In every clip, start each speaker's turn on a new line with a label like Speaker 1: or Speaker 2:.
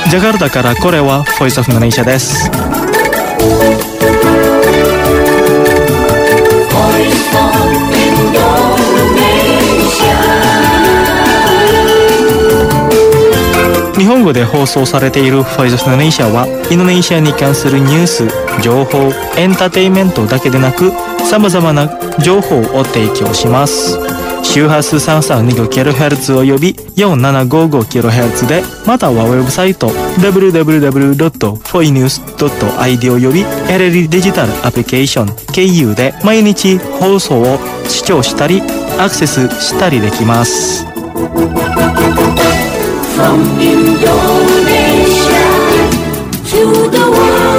Speaker 1: ジャカルタからこれはボイスオフマレーシアです。日本語で放送されているボイスオフマレーシアはインドネシアに関するニュース、情報、エンターテインメントだけでなく様々な情報を提供します。周波数 332kHz および 4755kHz で、またはウェブサイト www.foinews.id および LLD デジタルアプリケーション KU で毎日放送を視聴したりアクセスしたりできます。From Indonesia to the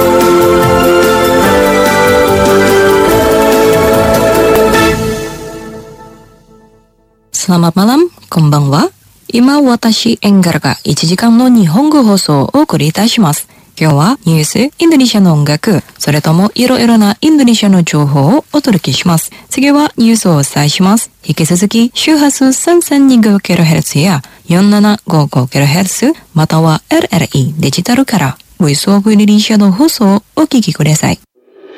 Speaker 2: world。Selamat malam, こんばんは。今私エンガルが1時間の日本語放送をお送りいたします。今日はニュース、インドネシアの音楽、それともいろいろなインドネシアの情報をお届けします。次はニュースをお伝えします。引き続き周波数 332kHz や 4755kHz または LLE デジタルからボイスオブインドネシアの放送をお聞きください。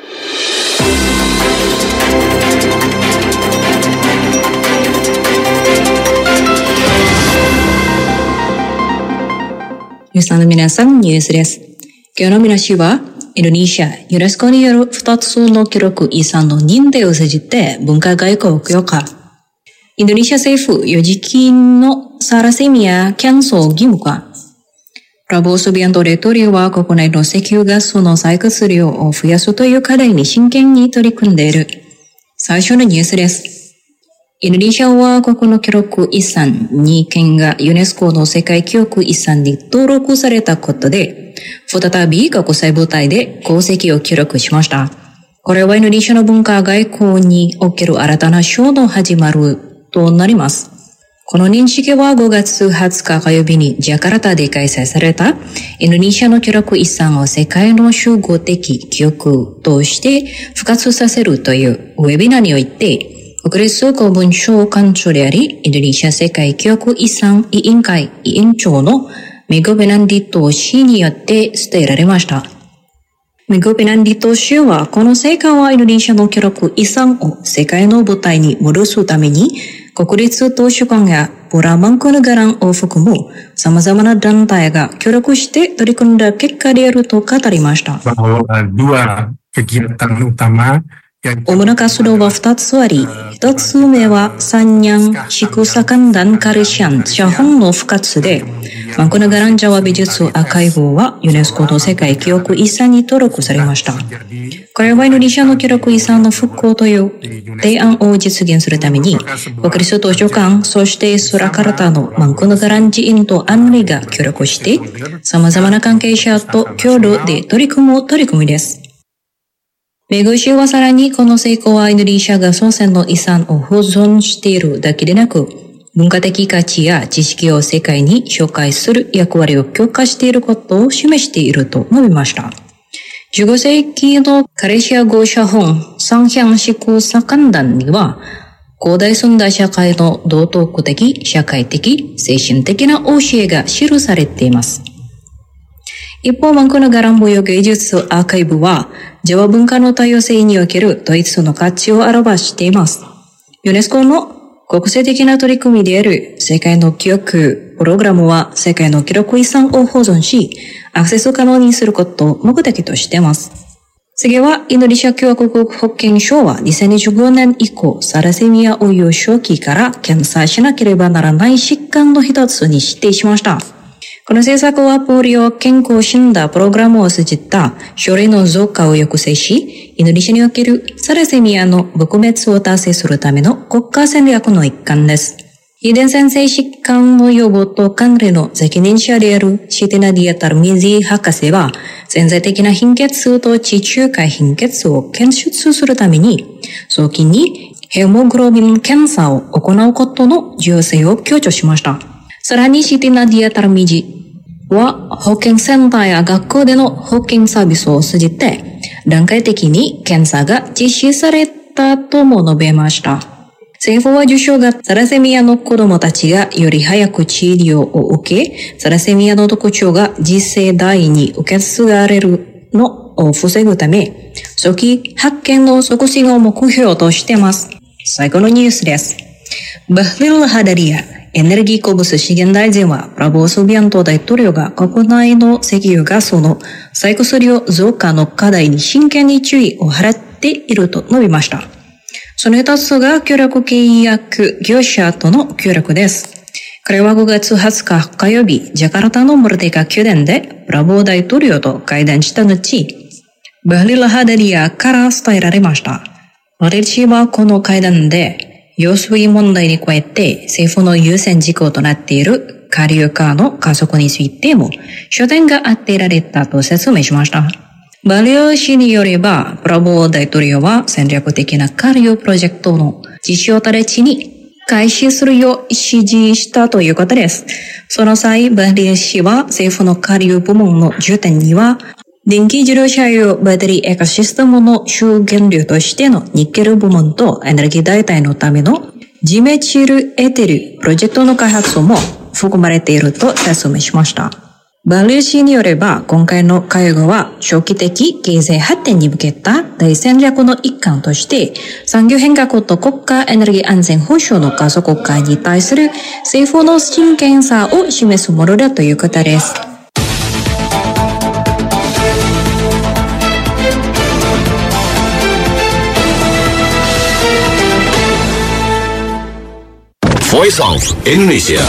Speaker 2: 皆さんの皆さん、ニュースです。今日の見出しは、インドネシア、ユネスコによる2つの記録遺産の認定を通じて文化外交を強化。インドネシア政府、有事金のサラセミアキャンセル義務化。プラボースビアント大統領は国内の石油ガスの採掘量を増やすという課題に真剣に取り組んでいる。最初のニュースです。インドネシアは国の記録遺産2件がユネスコの世界記憶遺産に登録されたことで、再び国際舞台で功績を記録しました。これはインドネシアの文化外交における新たな章の始まるとなります。この認識は5月20日火曜日にジャカルタで開催されたインドネシアの記録遺産を世界の集合的記憶として復活させるというウェビナーにおいて、国立公文書館長であり、インドネシア世界記憶遺産委員会委員長のメゴ・ペナンディト氏によって伝えられました。メゴ・ペナンディト氏は、この成果はインドネシアの記録遺産を世界の舞台に戻すために、国立図書館やプラマンクヌガランを含む様々な団体が協力して取り組んだ結果であると語りました。主な活動は2つあり、1つ目はサンニャンシクサカンダンカルシャン写本の復活で、マンクヌガランジャワ美術アーカイブはユネスコの世界記憶遺産に登録されました。これはインドネシアの記録遺産の復興という提案を実現するために、国立図書館、そしてスラカルタのマンクヌガラン寺院とアンリが協力して、様々な関係者と共同で取り組みです。メグ氏はさらにこの成功はインドネシアが祖先の遺産を保存しているだけでなく、文化的価値や知識を世界に紹介する役割を強化していることを示していると述べました。15世紀のカレシア語写本サンヒャンシクサカンダンには、古代寸大社会の道徳的、社会的、精神的な教えが記されています。一方、マンクヌガラン舞踊芸術アーカイブは、ジャワ文化の多様性におけるドイツの価値を表しています。ユネスコの国際的な取り組みである世界の記憶プログラムは世界の記録遺産を保存し、アクセス可能にすることを目的としています。次は、インドネシア共和国保健省は2025年以降、サラセミアを幼少期から検査しなければならない疾患の一つに指定しました。この政策はポリオ健康診断プログラムを通じた症例の増加を抑制し、インドネシアにおけるサラセミアの撲滅を達成するための国家戦略の一環です。遺伝性疾患の予防と管理の責任者であるシティナディア・タルミジー博士は、潜在的な貧血と地中海貧血を検出するために、早期にヘモグロビン検査を行うことの重要性を強調しました。さらにシティナディア・タルミジーは保健センターや学校での保健サービスを通じて段階的に検査が実施されたとも述べました。 政府は受賞がサラセミアの子供たちがより早く治療を受け、サラセミアの特徴が次世代に受け継がれるのを防ぐため、早期発見の促進を目標としています。最後のニュースです。バフリル・ハダリア、エネルギー鉱物資源大臣は、プラボー・スビアント大統領が国内の石油ガスの再庫量増加の課題に真剣に注意を払っていると述べました。その一つが協力契約業者との協力です。彼は5月20日火曜日、ジャカルタのモルテカ宮殿でプラボー大統領と会談した後、バフリル・ハダリアから伝えられました。私はこの会談で、用水問題に加えて政府の優先事項となっている下流化の加速についても焦点が当てられたと説明しました。バリオ氏によれば、プラボー大統領は戦略的な下流プロジェクトの実施を直ちに開始するよう指示したということです。その際、バリオ氏は政府の下流部門の重点には、電気自動車用バッテリーエコシステムの主原料としてのニッケル部門とエネルギー代替のためのジメチルエテルプロジェクトの開発も含まれていると説明しました。バリュー氏によれば、今回の会合は長期的経済発展に向けた大戦略の一環として、産業変革と国家エネルギー安全保障の加速化に対する政府の真剣さを示すものだということです。
Speaker 3: Voice of Indonesia.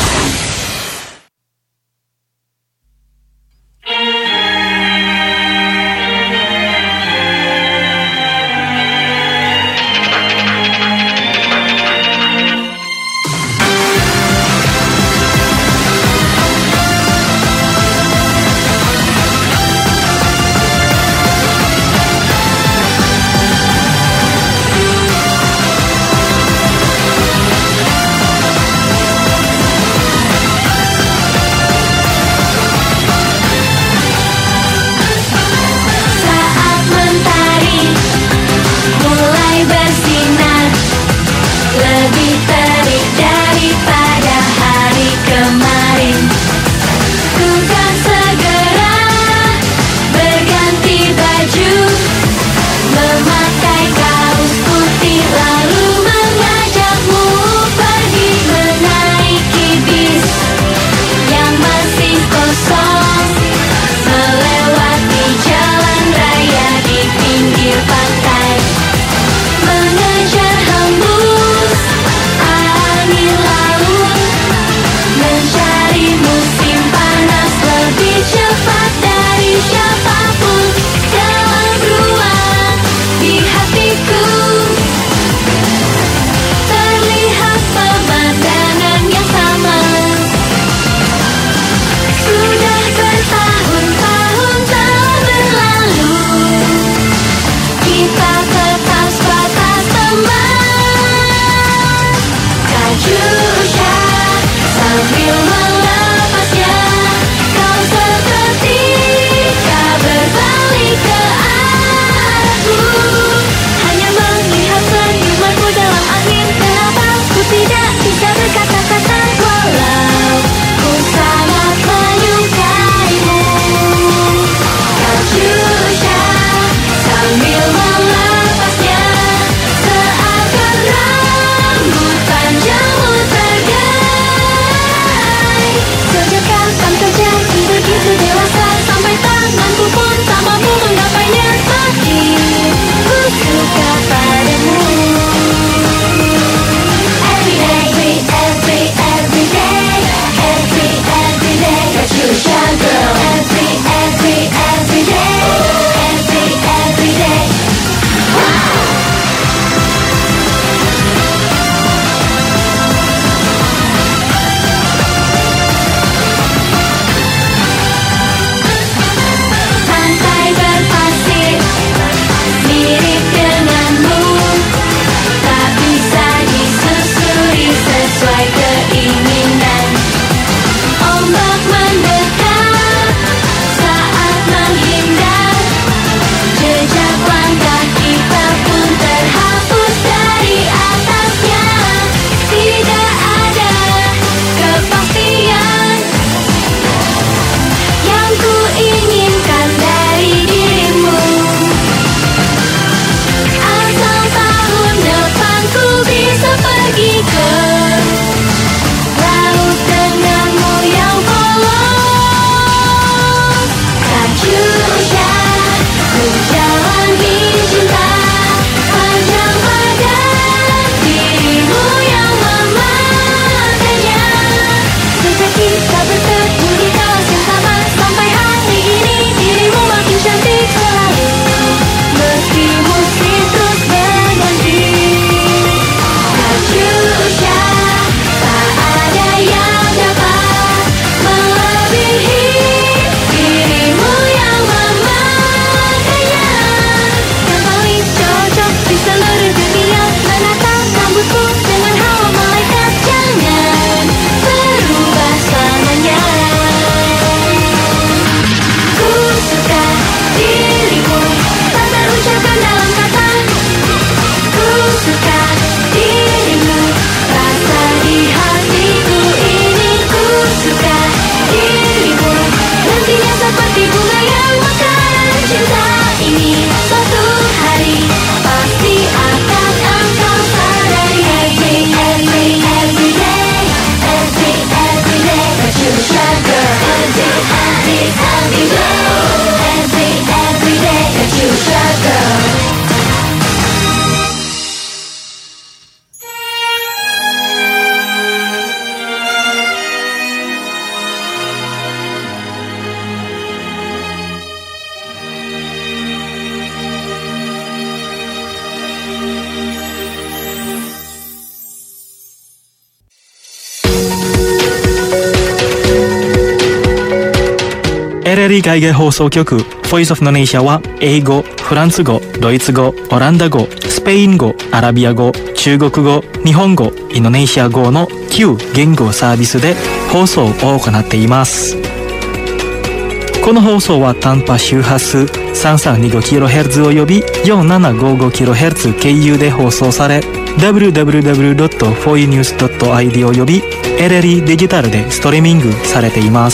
Speaker 1: リー海外放送局 Voice of Indonesia は英語、フランス語、ドイツ語、オランダ語、スペイン語、アラビア語、中国語、日本語、インドネシア語の9言語サービスで放送を行っています。この放送は短波周波数 3325kHz および 4755kHz 経由で放送され、www.foinews.id および LLE デジタルでストリーミングされています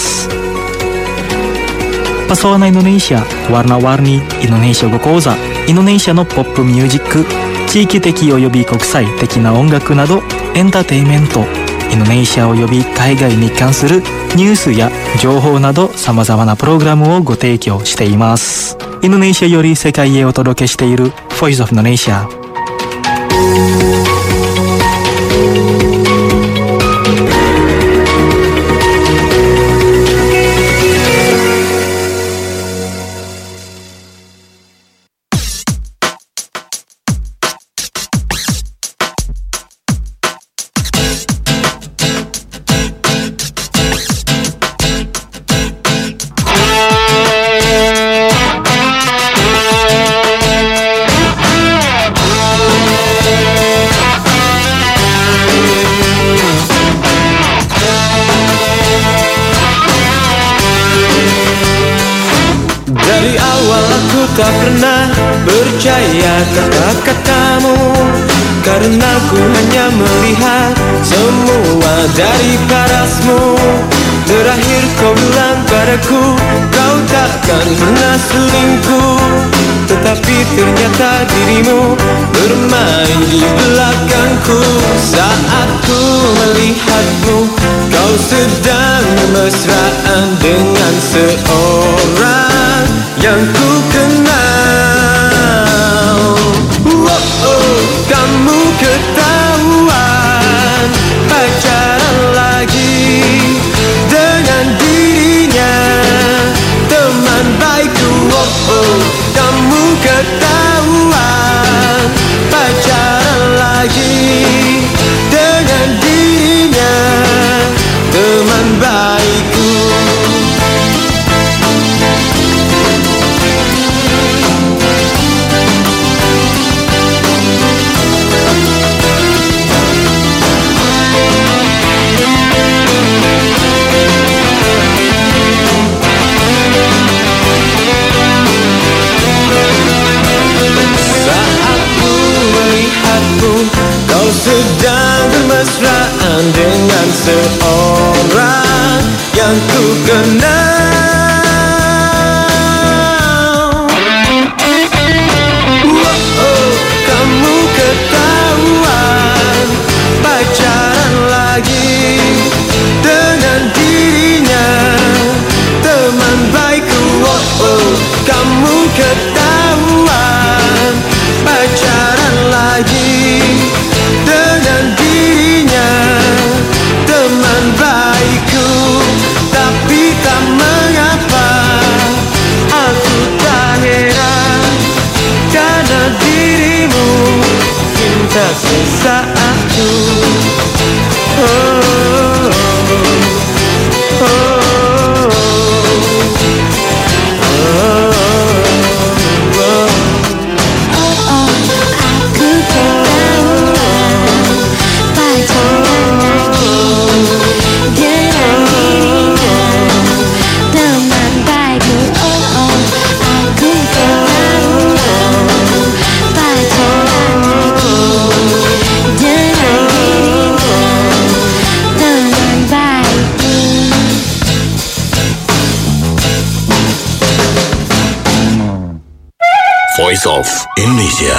Speaker 1: 。Pesona Indonesia, Warna-warni Indonesia語講座、インドネシアのポップミュージック、地域的および国際的な音楽などエンターテインメント、インドネシアおよび海外に関するニュースや情報など様々なプログラムをご提供しています。インドネシアより世界へお届けしている Voice of Indonesia。
Speaker 4: Tak pernah percaya kata-katamu, karena ku hanya melihat semua dari parasmu. Terakhir kau bilang padaku, kau takkan pernah selingkuh, tetapi ternyata dirimu bermain di belakangku. Saat ku melihatmu, kau sedang mesraan dengan seorang yang ku kenal. Kamu ketahuan pacaran lagi dengan dirinya, teman baikku. Kamu ketahuan pacaran lagi dengan dirinya, teman baikku. Kau sedang bermesraan dengan seorang yang ku kenal. Kamu ketahuan pacaran lagi dengan dirinya, teman baikku. Kamu ketahuan pacaran lagi dengan dirinya, teman baikku. Tapi tak mengapa, aku tak heran, karena dirimu cinta sesaatku.
Speaker 3: Voice of Indonesia。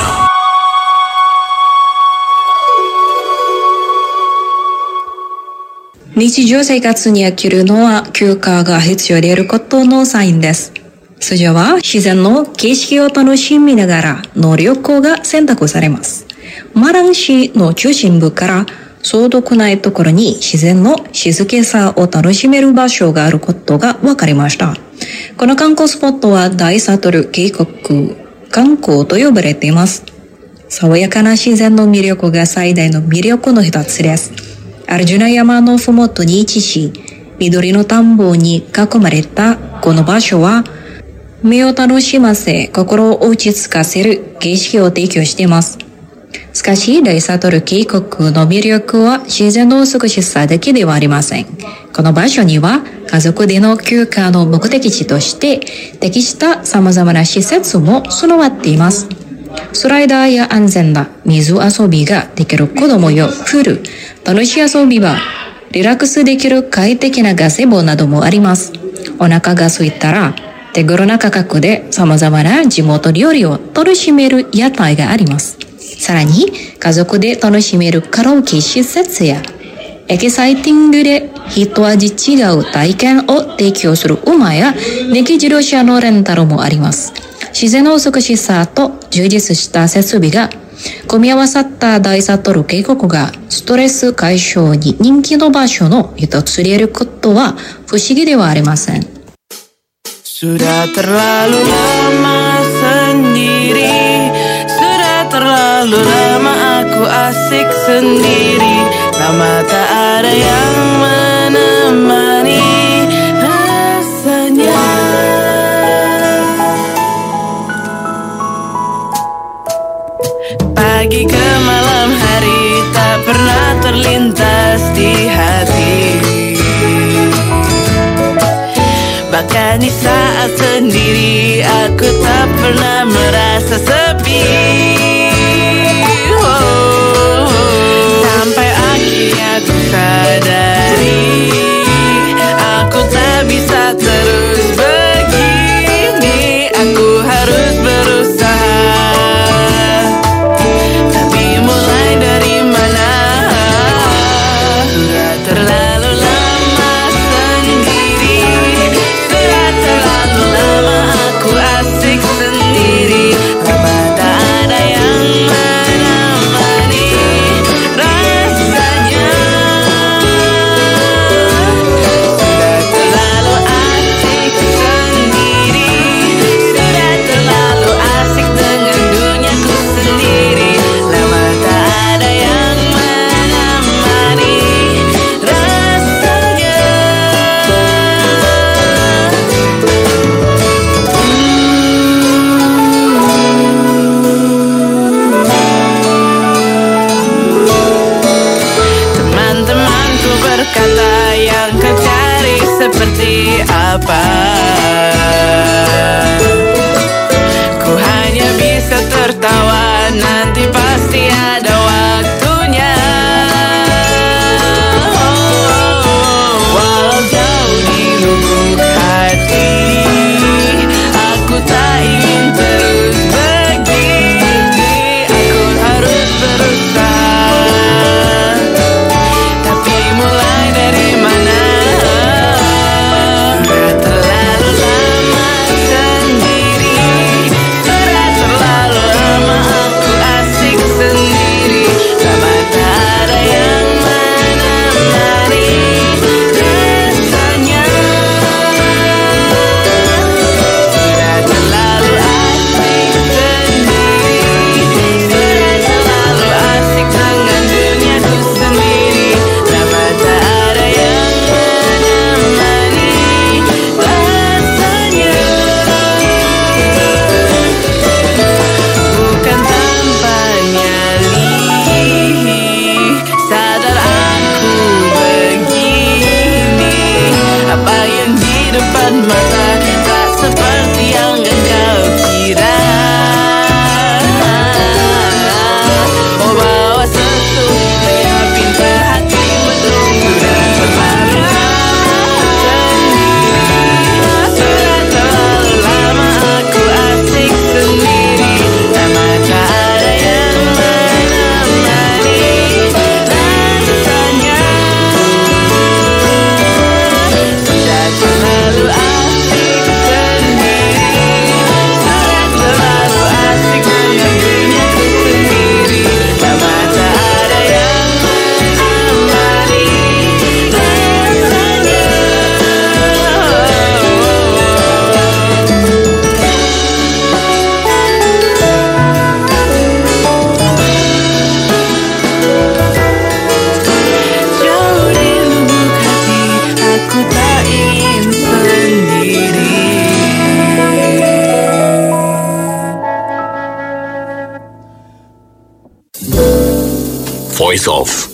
Speaker 2: 日常生活に生きるのは休暇が必要であることのサインです。それは自然の景色を楽しみながらの旅行が選択されます。マラン市の中心部からそう遠くないところに自然の静けさを楽しめる場所があることが分かりました。この観光スポットは大サトル渓谷観光と呼ばれています。爽やかな自然の魅力が最大の魅力の一つです。アルジュナ山のふもとに位置し、緑の田んぼに囲まれたこの場所は目を楽しませ、心を落ち着かせる景色を提供しています。しかし、大サトル渓谷の魅力は自然の美しさだけではありません。この場所には家族での休暇の目的地として適した様々な施設も備わっています。スライダーや安全な水遊びができる子供用プール、楽しい遊び場、リラックスできる快適なガゼボなどもあります。お腹が空いたら手頃な価格で様々な地元料理を楽しめる屋台があります。さらに家族で楽しめるカラオケ施設やエキサイティングで一味違う体験を提供する馬や電気自動車のレンタルもあります。自然の美しさと充実した設備が組み合わさった大サトル渓谷がストレス解消に人気の場所の一つであることは不思議ではありません。
Speaker 4: Sudah terlalu lama sendiri, sudah terlalu lama aku asik sendiri, lama tak ada yang menemani rasanya. Pagi ke malam hari tak pernah terlintas di hati. Bahkan di saat sendiri aku tak pernah merasa sepi. Sampai akhirnya aku sadari aku tak bisa terus begini. Aku harus berusaha, tapi mulai dari mana? Sudah terlalu lama sendiri, sudah terlalu lama aku asik sendiri, lama tak ada yang menemani rasanya. Sudah terlalu asik sendiri, sudah terlalu asik dengan duniaku sendiri, lama tak ada yang menemani rasanya. Teman-temanku berkata yang kau cari seperti apa. Ku hanya bisa tertawa, nanti pasti ada waktunya. Walau jauh di lubuk hati, aku tak ingin terus begini. Aku harus berusaha, tapi mulai dari mana? Sudah terlalu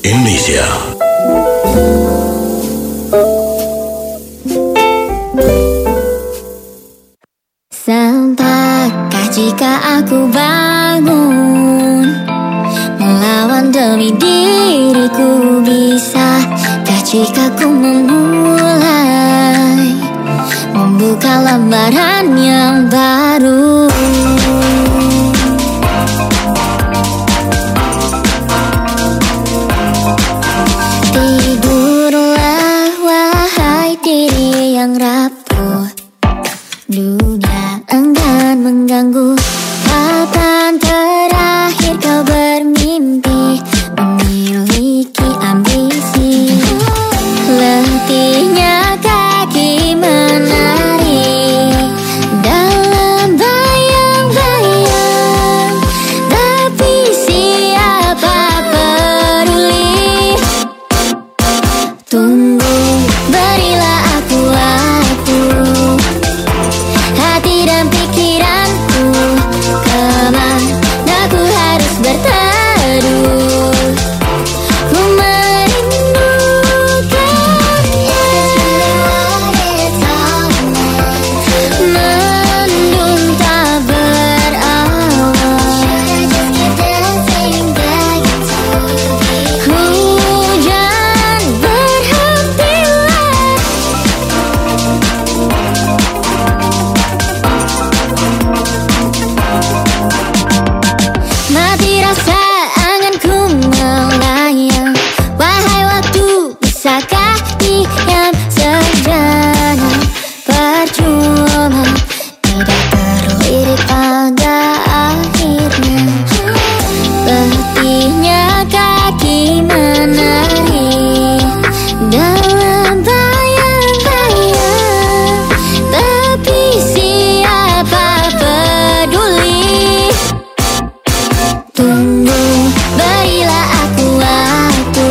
Speaker 3: Indonesia.
Speaker 5: Sempakkah jika aku bangun melawan demi diriku, bisakah jika ku memulai membuka lembaran yang baru? Tidurlah wahai diri yang rapuh, dunia enggan mengganggu. Kapan terakhir kau bermimpi memiliki ambisi? Letihnya kaki menari dalam bayang-bayang, tapi siapa peduli? Tunggu, berilah aku waktu, hati dan pikiranku, kemana ku harus berteduh. Ku merindukannya, mendung tak berawal, hujan berhentilah. Mati rasa anganku melayang, wahai waktu, bisakah diam sejenak? Percuma, tidak terlirik pada akhirnya. Letihnya kaki menari dalam bayang-bayang, tapi siapa peduli? Tunggu, berilah aku waktu,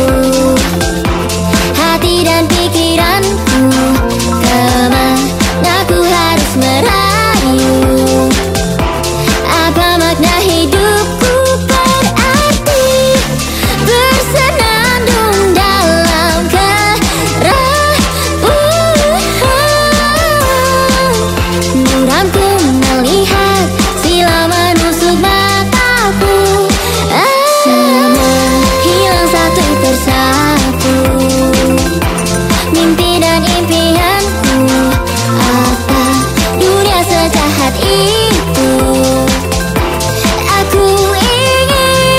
Speaker 5: hati dan pikiranku, kemana ku harus merayu? Apa makna hidupku berarti bersenandung dalam kerapuhan? Muramku melihat silau menusuk mataku, semua hilang satu persatu. Mimpi dan impianku, apa dunia sejahat itu? Aku ingin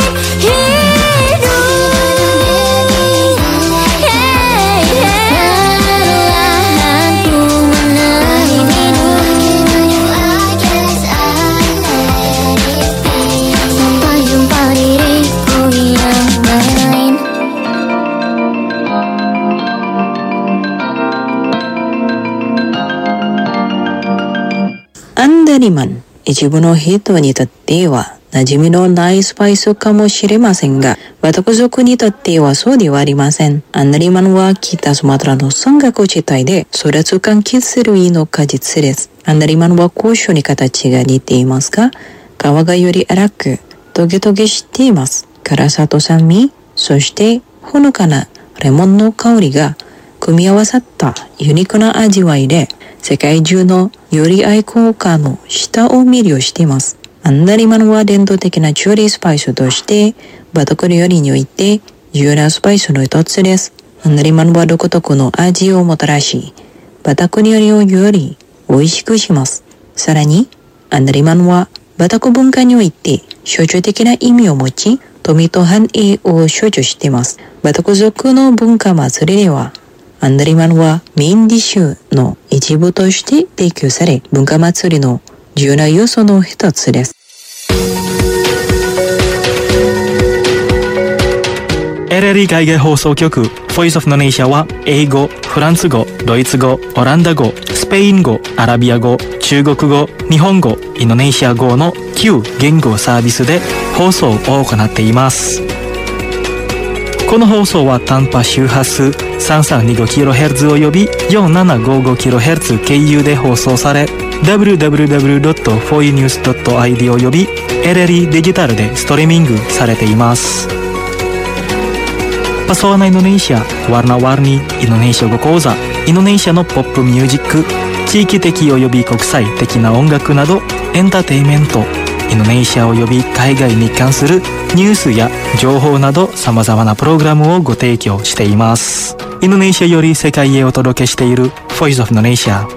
Speaker 5: hidup, perlahan ku menarik hidup, sampai jumpa diriku yang lain.
Speaker 2: アンダリマン、一部の人にとっては馴染みのないスパイスかもしれませんが、私族にとってはそうではありません。アンダリマンは北スマトラの山岳地帯で育つ柑橘類の果実です。アンダリマンは高所に形が似ていますが、皮がより粗く、トゲトゲしています。辛さと酸味、そしてほのかなレモンの香りが組み合わさったユニークな味わいで、世界中のより愛好家の舌を魅了しています。アンダリマンは伝統的な調理スパイスとしてバタク料理において重要なスパイスの一つです。アンダリマンは独特の味をもたらし、バタク料理をより美味しくします。さらにアンダリマンはバタク文化において象徴的な意味を持ち、富と繁栄を象徴しています。バタク族の文化祭りではアンダリマンはメインディッシュの一部として提供され、文化祭りの重要な要素の一つです。
Speaker 1: LLE 海外放送局 Voice of Indonesia は英語、フランス語、ドイツ語、オランダ語、スペイン語、アラビア語、中国語、日本語、インドネシア語の9言語サービスで放送を行っています。この放送は短波周波数 3325kHz および 4755kHz 経由で放送され、www.foinews.id および LLE デジタルでストリーミングされています。 Pesona Indonesia, warna-warni Indonesia語講座、インドネシアのポップミュージック、地域的および国際的な音楽などエンターテインメント、インドネシアおよび海外に関するニュースや情報など様々なプログラムをご提供しています。インドネシアより世界へお届けしている Voice of Indonesia。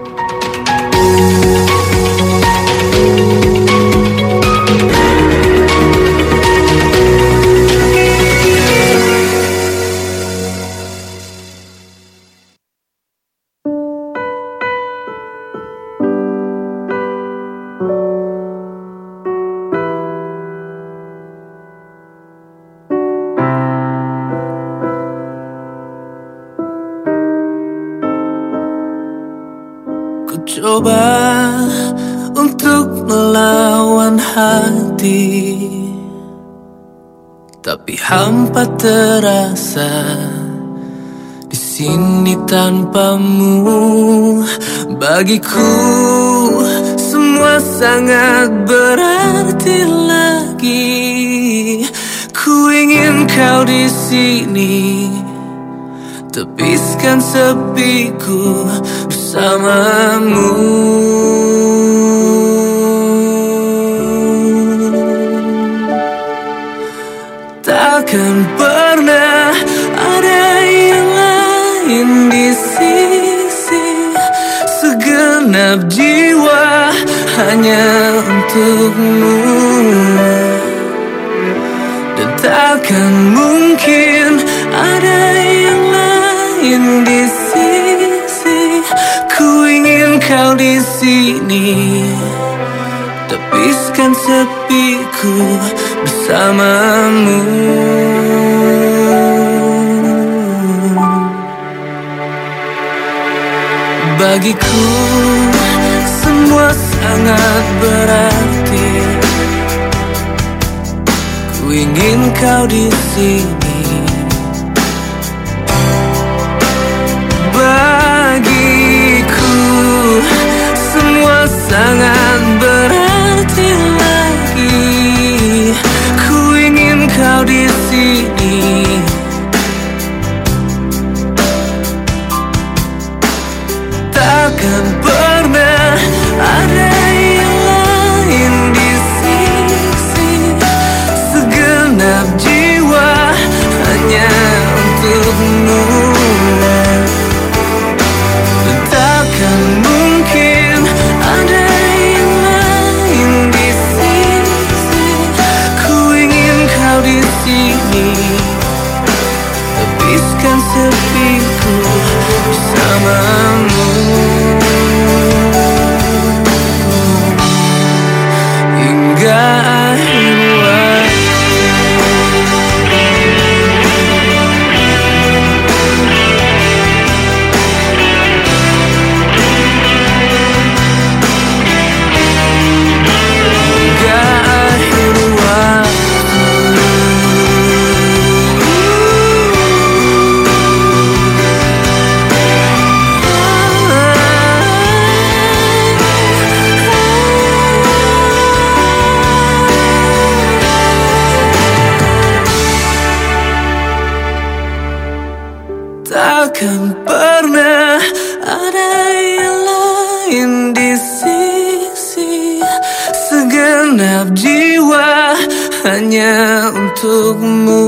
Speaker 4: Coba untuk melawan hati, tapi hampa terasa di sini tanpamu. Bagiku semua sangat berarti lagi. Ku ingin kau di sini, tepiskan sepiku bersamamu. Takkan pernah ada yang lain di sisi, segenap jiwa hanya untukmu. Dan takkan mungkin ada yang lain di sisi. Ku ingin kau di sini, tepiskan sepiku bersamamu. Bagiku semua sangat berarti. Ku ingin kau di sini. Bagiku semua sangat berarti lagi. Ku ingin kau di sini. Takkan pernah ada yang lain di sisi, segenap jiwa hanya untukmu. Dan takkan mungkin ada yang lain di sisi. Ku ingin kau di sini, tepiskan sepiku bersamamu. Hingga akhir takkan pernah ada yang lain di sisi, segenap jiwa hanya untukmu.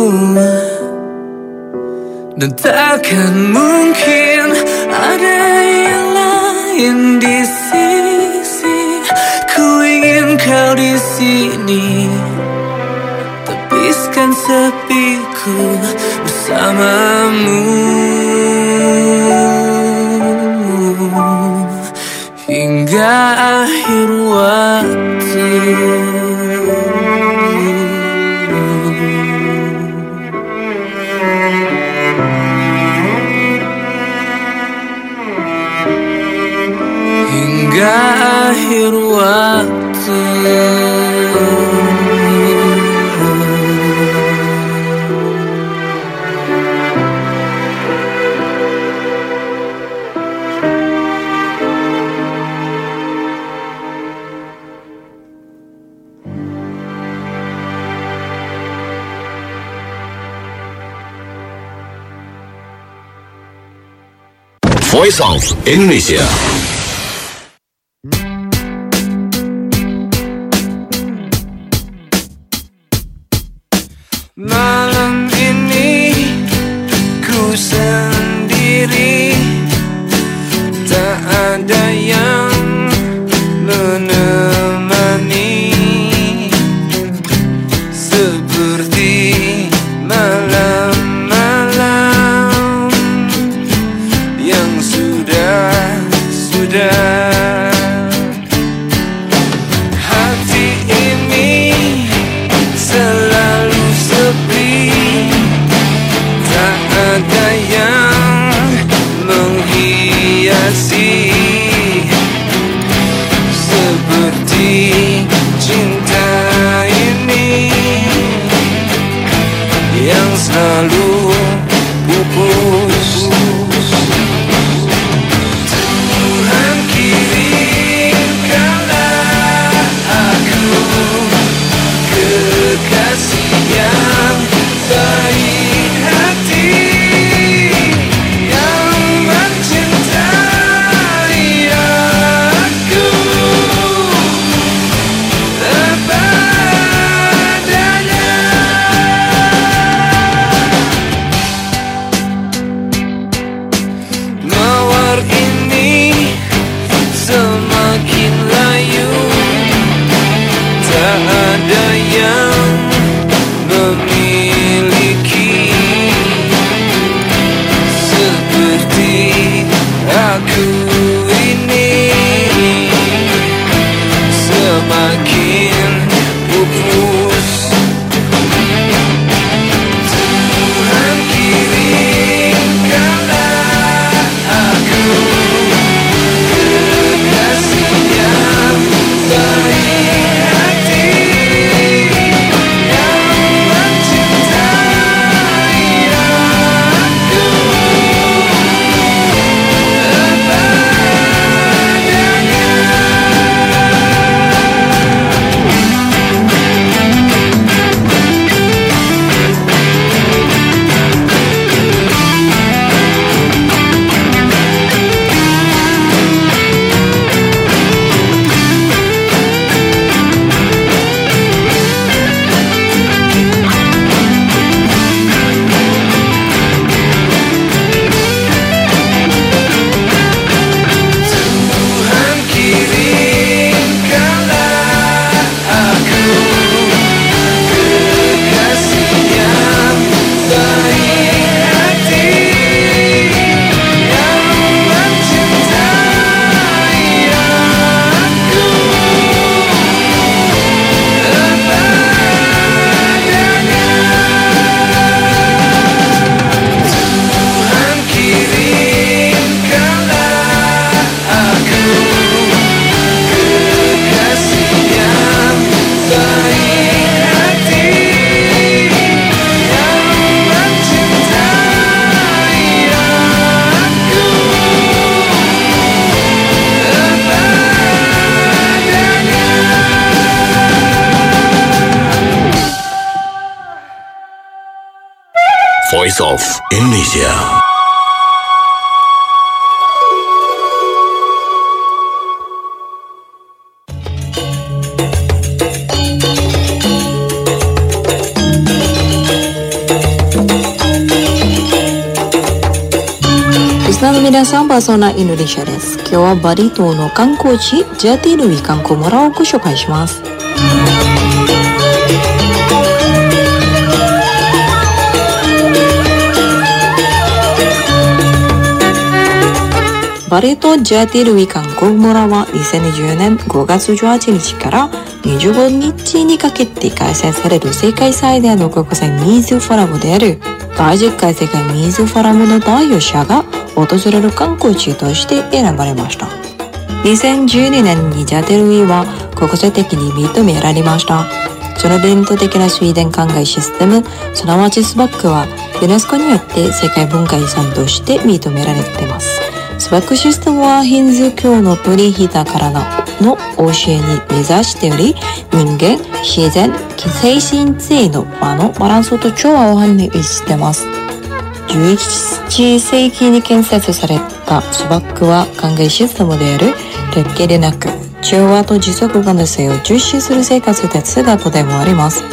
Speaker 4: Dan takkan mungkin ada yang lain di sisi. Ku ingin kau di sini, tepiskan sepiku bersamamu. Hingga akhir waktu. Hingga akhir waktu.
Speaker 3: Voice of Indonesia.
Speaker 4: Malam ini ku sendiri, tak ada yang menemani, seperti malam-malam yang sudah hati ini selalu sepi, tak ada yang menghiasi, seperti cinta ini yang selalu pupus. Tuhan kirimkanlah aku kekasih yang baik hati, yang mencintai aku apa adanya. Mawar ini semakin layu, tak ada yang memiliki, seperti aku ini semakin pupus. Tuhan kirimkanlah aku kekasih yang baik hati, yang mencintai aku apa adanya. Tuhan kirimkanlah aku kekasih yang baik hati, yang mencintai aku apa adanya. Tuhan kirimkanlah aku kekasih yang baik hati, yang mencintai aku apa adanya.
Speaker 3: Voice of Indonesia.
Speaker 2: Listenerの皆さん、パーソナインドネシアです。今日はバリ島の観光地ジャティルウィ観光村をご紹介します。バリ島ジャティルウィ観光村は2020年5月18日から25日にかけて開催される世界最大の国際水フォラムである第10回世界水フォラムの代表者が訪れる観光地として選ばれました。2012年にジャティルウィは国際的に認められました。その伝統的な水田灌漑システム、すなわちスバックはユネスコによって世界文化遺産として認められています。スバックシステムはヒンズー教の取り引からの教えに目指しており、人間、自然、精神性の場のバランスと調和を反映しています。 11世紀に建設されたスバックは灌漑システムである鉄器でなく、調和と持続可能性を重視する生活哲学でもあります。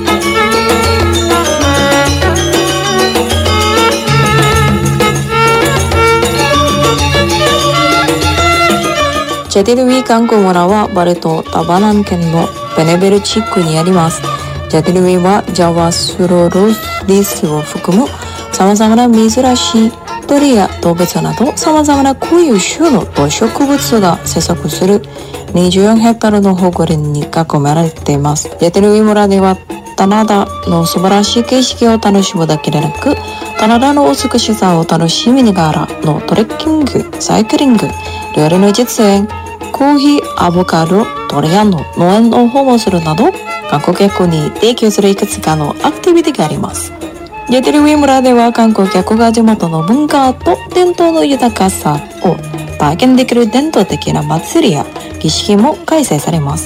Speaker 2: ジャティルウィ観光村はバルト・タバナン県のベネベル地区にあります。ジャティルウィはジャワスロロリスを含む様々な珍しい鳥や動物など様々な固有種の動植物が生息する24ヘクタールの保護林に囲まれています。ジャティルウィ村では棚田の素晴らしい景色を楽しむだけでなく、棚田の美しさを楽しみながらのトレッキング、サイクリング、料理の実演、コーヒー、アボカド、ドリアンの農園を訪問するなど、観光客に提供するいくつかのアクティビティがあります。ジャティルウィ村では観光客が地元の文化と伝統の豊かさを体験できる伝統的な祭りや儀式も開催されます。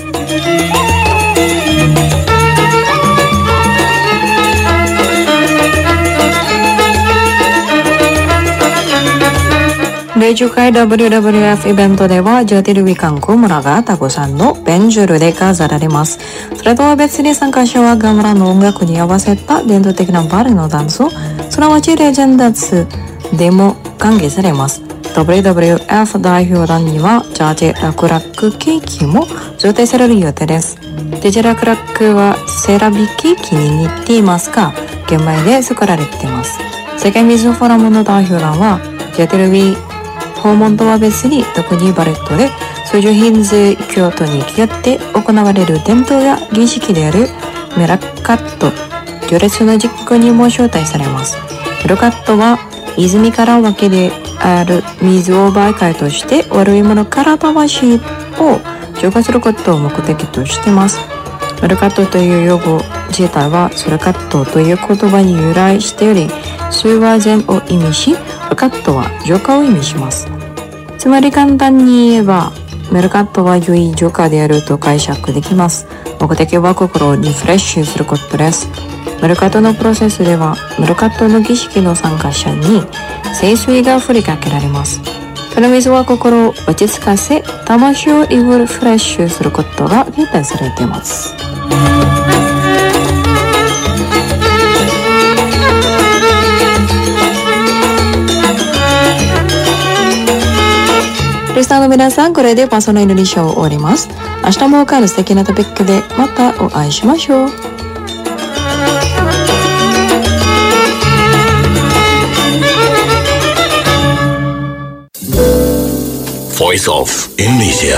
Speaker 2: 第10回 WWF イベントではジャティルウィ観光村がタコさんのベンジュルで飾られます。それとは別に参加者はガムラの音楽に合わせた伝統的なバルのダンスをすなわちレジェンダーズでも歓迎されます。 WWF 代表団にはジャージラクラックケーキも贈呈される予定です。ジャージラクラックはセラビケーキに似ていますが玄米で作られています。世界水フォーラムの代表団はジャティルウィ訪問とは別に特にバレットで数十ヒンズ京都に行きって行われる伝統や儀式であるメラカット行列の実行にも招待されます。メラカットは泉から湧きである水を媒介として悪いものから魂を浄化することを目的としています。メラカットという用語自体はソルカットという言葉に由来しており、数は善を意味し、ルカットは浄化を意味します。つまり簡単に言えばメルカットは良い浄化であると解釈できます。目的は心をリフレッシュすることです。メルカットのプロセスではメルカットの儀式の参加者に聖水が振りかけられます。その水は心を落ち着かせ魂をリフレッシュすることが期待されています。リスナーの皆さん、これでパーソナルインドネシアを終わります。明日も他の素敵なトピックでまたお会いしましょう。
Speaker 3: Voice of Indonesia.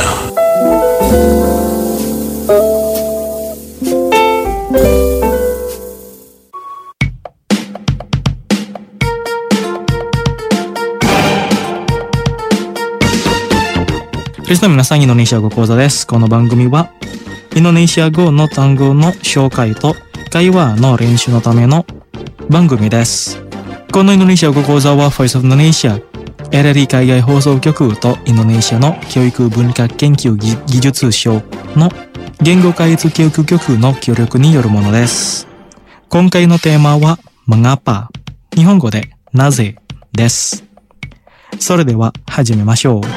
Speaker 1: リスナーの皆さん、インドネシア語講座です。この番組はインドネシア語の単語の紹介と会話の練習のための番組です。このインドネシア語講座は Voice of Indonesia、LRI 海外放送局とインドネシアの教育文化研究技術省の言語開発教育局の協力によるものです。今回のテーマは Mengapa、日本語でなぜです。それでは始めましょう。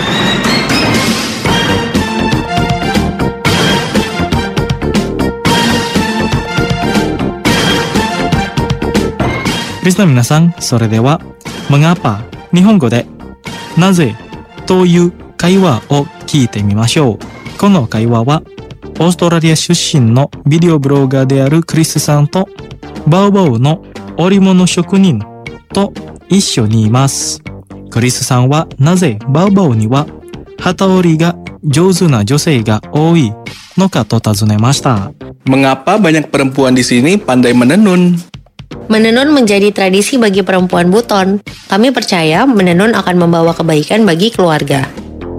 Speaker 1: リスナーの皆さん、それでは Mengapa、日本語でなぜという会話を聞いてみましょう。この会話はオーストラリア出身のビデオブロガーであるクリスさんとバウバウの織物職人と一緒にいます。クリスさんはなぜバウバウには機織りが上手な女性が多いのかと尋ねました。
Speaker 6: Mengapa banyak perempuan di sini pandai menenun?
Speaker 7: Menenun menjadi tradisi bagi perempuan Buton. Kami percaya menenun akan membawa kebaikan bagi keluarga.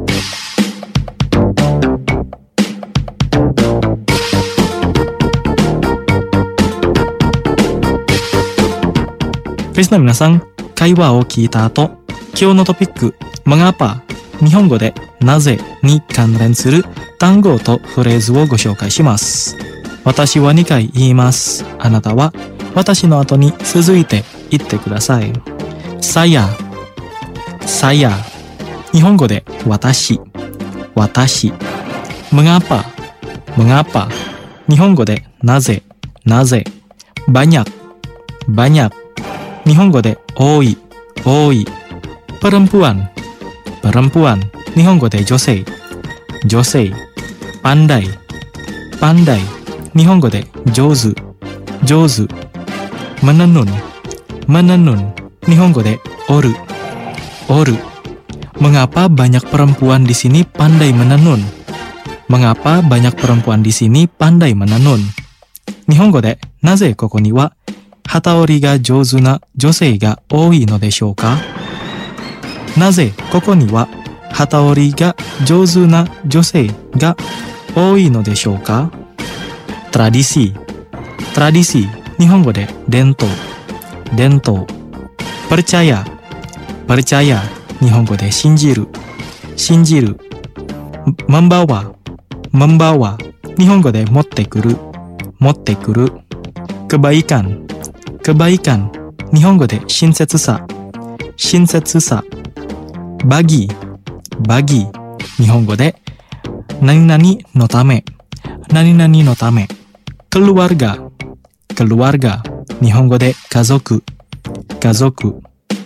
Speaker 1: Listener の皆さん、会話を聞いた後、今日のトピック、Mengapa、日本語でなぜに関連する単語とフレーズをご紹介します。私は2回言います。あなたは私の後に続いて言ってください。saya、saya。日本語で私、私。mengapa、mengapa。日本語でなぜ、なぜ。banyak、banyak。日本語で多い、多い。perempuan、perempuan。日本語で女性、女性。pandai、pandai。日本語で上手、上手。menenun、menenun。日本語でおる、おる。Mengapa banyak perempuan di sini pandai menenun? Mengapa banyak perempuan di sini pandai menenun? 日本語でなぜここには機織りが上手な女性が多いのでしょうか？なぜここには機織りが上手な女性が多いのでしょうか？ tradisi、tradisi。日本語で伝統、伝統。percaya、percaya。日本語で信じる、信じる。membawa、membawa。日本語で持ってくる、持ってくる。kebaikan、kebaikan。日本語で親切さ、親切さ。bagi、bagi。日本語で何々のため、何々のため。keluarga、keluarga。日本語で家族、家族。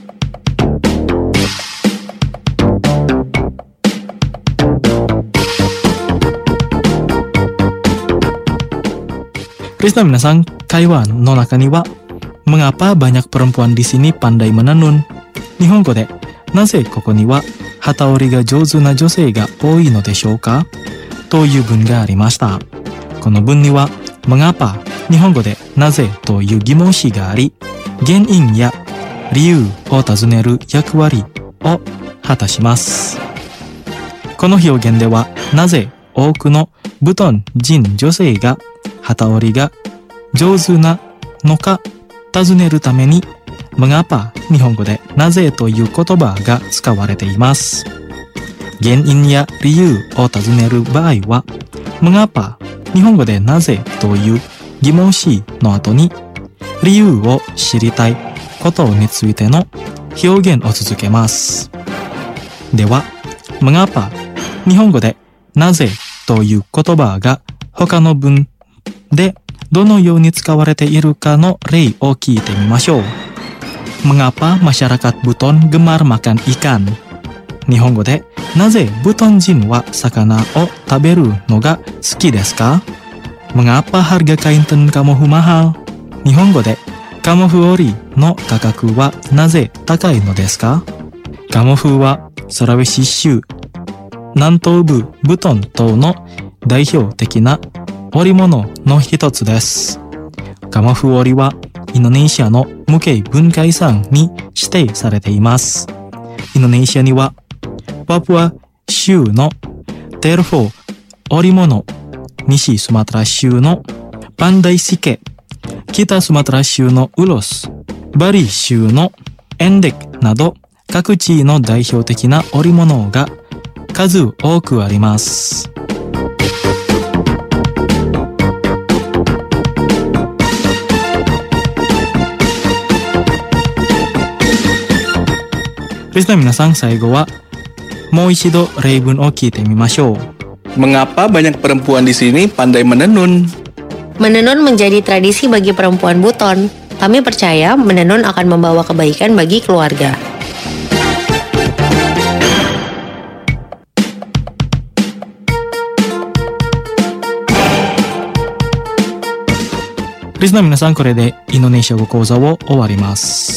Speaker 1: リスナー皆さん、会話の中には、mengapa banyak perempuan di sini pandai menenun? 日本語で、なぜここには機織りが上手な女性が多いのでしょうか？という文がありました。この文には、mengapa、日本語でなぜという疑問詞があり、原因や理由を尋ねる役割を果たします。この表現では、なぜ多くのブトン人女性が機織りが上手なのか尋ねるために mengapa 日本語でなぜという言葉が使われています。原因や理由を尋ねる場合は mengapa 日本語でなぜという疑問詞の後に理由を知りたいことについての表現を続けます。では mengapa 日本語でなぜという言葉が他の文でどのように使われているかの例を聞いてみましょう。Mengapa masyarakat Buton gemar makan ikan? 日本語でなぜブトン人は魚を食べるのが好きですか？ Mengapa harga kain tenun kamofu mahal? 日本語でカモフ織の価格はなぜ高いのですか？カモフはソラウェシ州南東部ブトン島の代表的な織物の一つです。カモフ織はインドネシアの無形文化遺産に指定されています。インドネシアにはパプア州のテルフォ織物、西スマトラ州のパンダイシケ、北スマトラ州のウロス、バリ州のエンデクなど各地の代表的な織物が数多くあります。リスナー皆さん、最後はもう一度例文を聞いてみましょう。
Speaker 6: Mengapa banyak perempuan di sini pandai menenun?
Speaker 7: Menenun menjadi tradisi bagi perempuan Buton. Kami percaya menenun akan membawa kebaikan bagi keluarga.
Speaker 1: Listener 皆さん、これでインドネシア語講座を終わります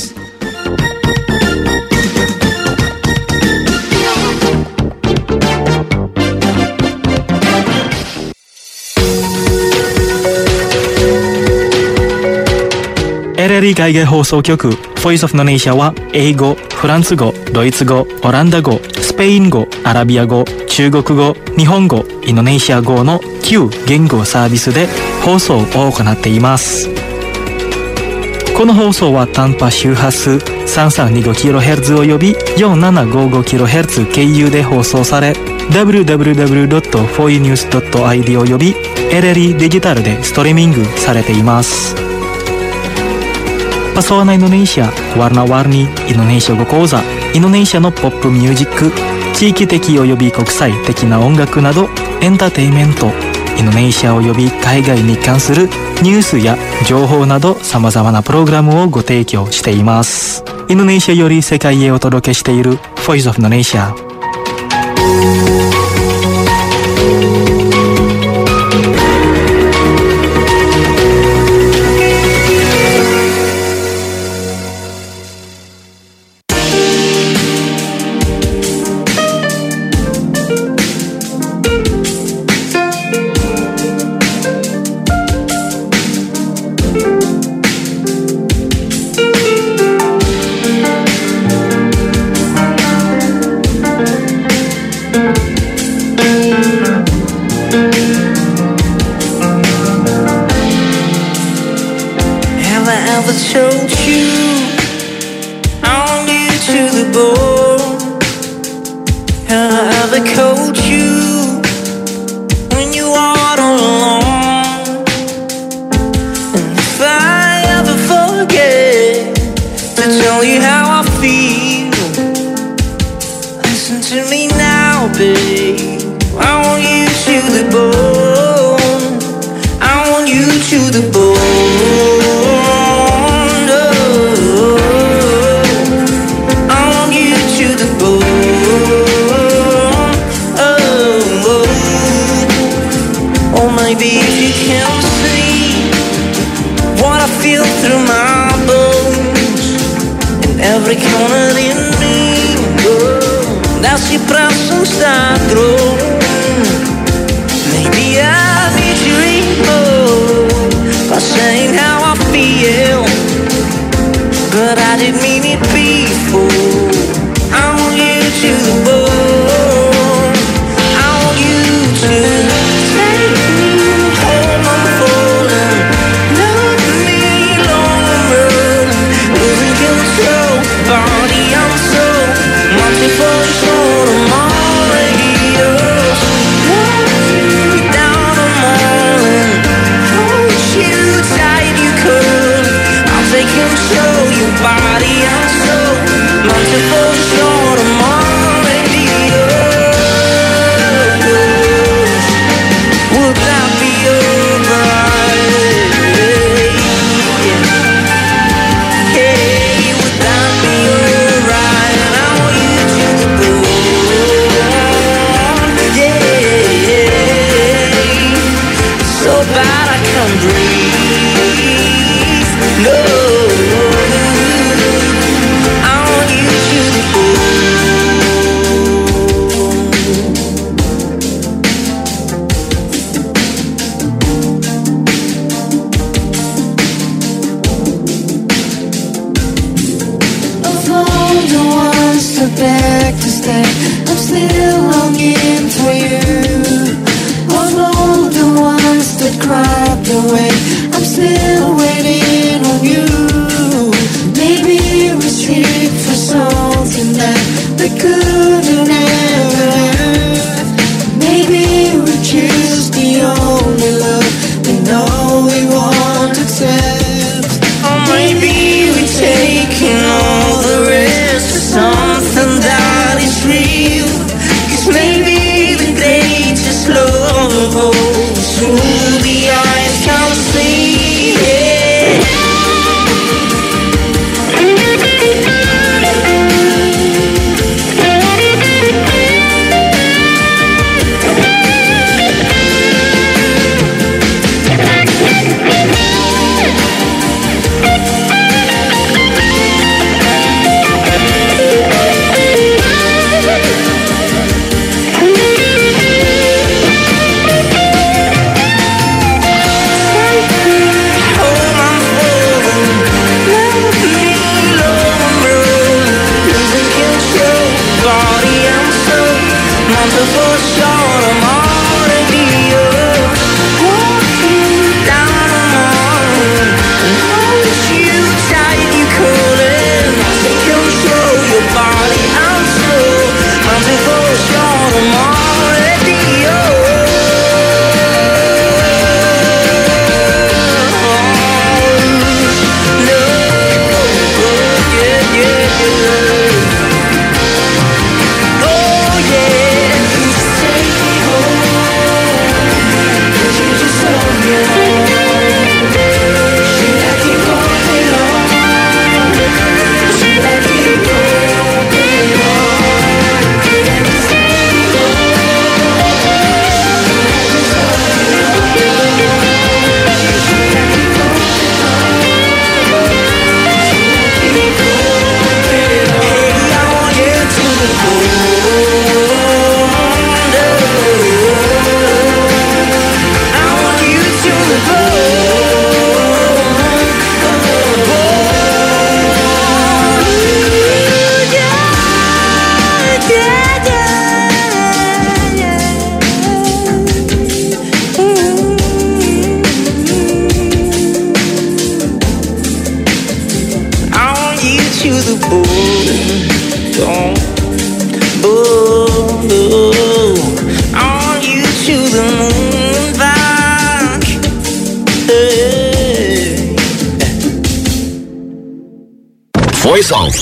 Speaker 1: 。LRI 海外放送局 Voice of Indonesia は英語、フランス語、ドイツ語、オランダ語、スペイン語、アラビア語、中国語、日本語、インドネシア語の9言語サービスで放送を行っています。この放送は短波周波数 3325kHz および 4755kHz 経由で放送され www.foinews.id および LRI デジタルでストリーミングされています。 Pesona Indonesia, Warna-warni Indonesia語講座、インドネシアのポップミュージック、地域的及び国際的な音楽などエンターテインメント、インドネシア及び海外に関するニュースや情報など様々なプログラムをご提供しています。インドネシアより世界へお届けしている Voice of Indonesia。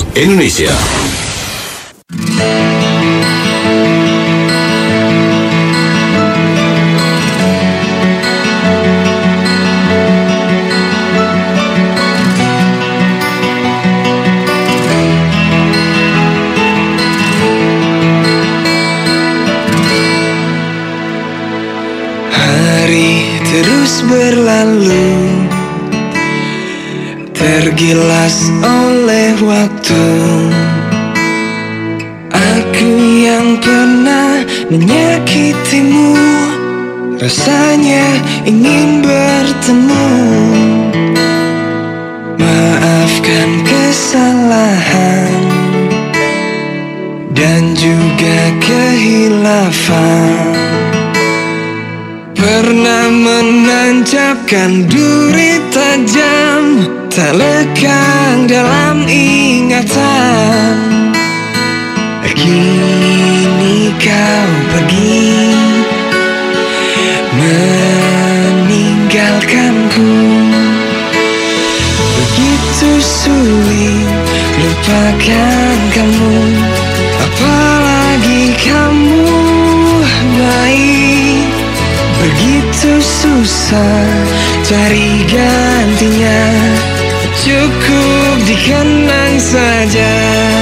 Speaker 3: Indonesia.
Speaker 8: Terus berlalu, tergilas oleh waktu. Aku yang pernah menyakitimu, rasanya ingin bertemu. Maafkan kesalahan dan juga kehilafan. Pernah menancapkan duri tajam, tak lekang dalam ingatan. Kini kau pergi, meninggalkanku. Begitu sulit lupakan kamu, apalagi kamu baik. Begitu susah cari gantinya, cukup dikenang saja.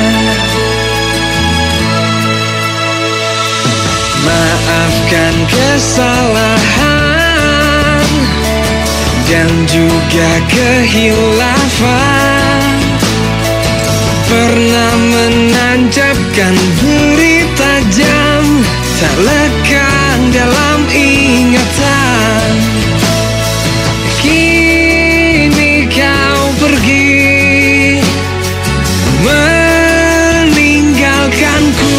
Speaker 8: Maafkan kesalahan dan juga kehilafan. Pernah menancapkan duri tajam, tak lekang dalam ingatan. Kini kau pergi, meninggalkanku.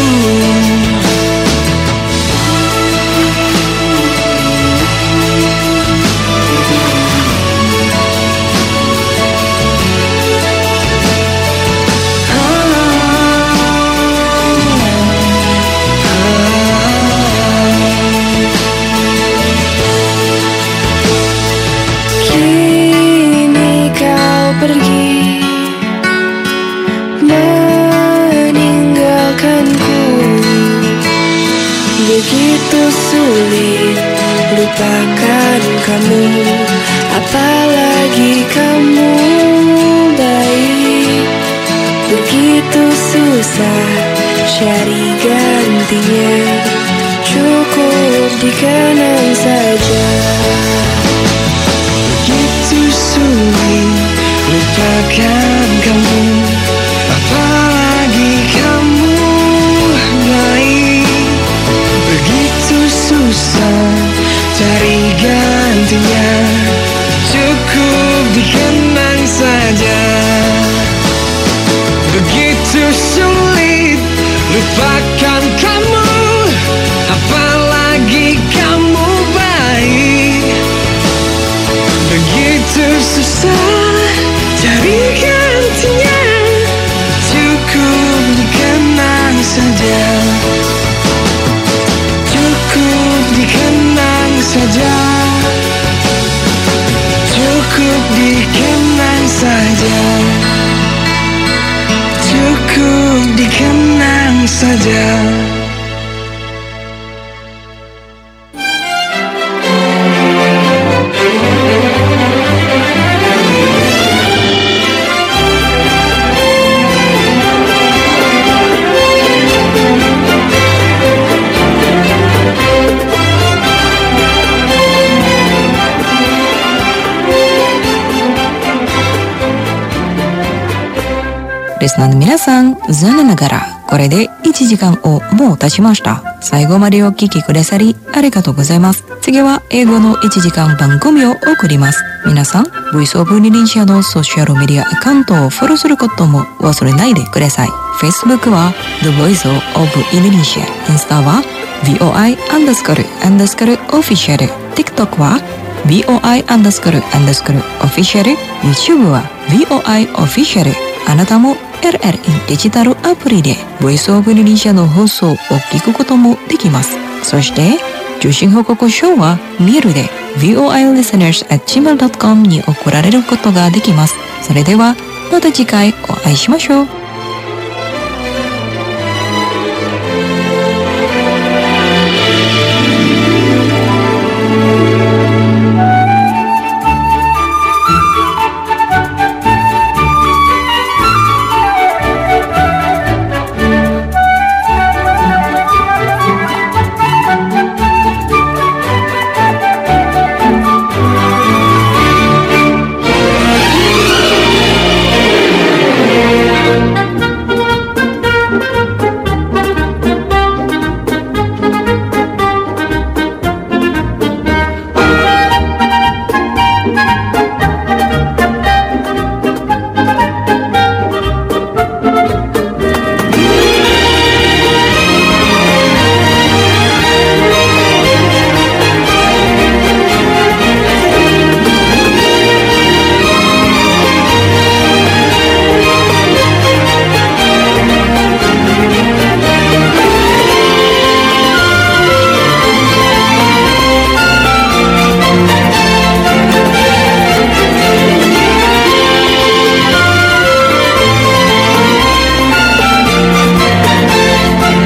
Speaker 8: Begitu sulit lupakan kamu, apalagi kamu baik. Begitu susah cari gantinya, cukup dikenang saja. Begitu sulit lupakan kamu, apalagi kamu baik. Begitu susah cari gantinya, cukup dikenang saja. Begitu sulit lupakan kamu, apalagi kamu baik. Begitu susah cari gantinya, cukup dikenang saja. Cukup dikenang saja, cukup dikenang saja, cukup dikenang saja.
Speaker 2: リスナーの皆さん、残念ながらこれで1時間をもう経ちました。最後までお聞きくださりありがとうございます。次は英語の1時間番組を送ります。皆さん、Voice of Indonesia のソーシャルメディアアカウントをフォローすることも忘れないでください。Facebook は The Voice of Indonesia、インスタは VOI__official、 TikTok は VOI__official、 YouTube は VOI official。あなたも LRN デジタルアプリで Voice of Indonesia の放送を聞くこともできます。そして受信報告書はメールで voilisteners@gmail.com に送られることができます。それではまた次回お会いしましょう。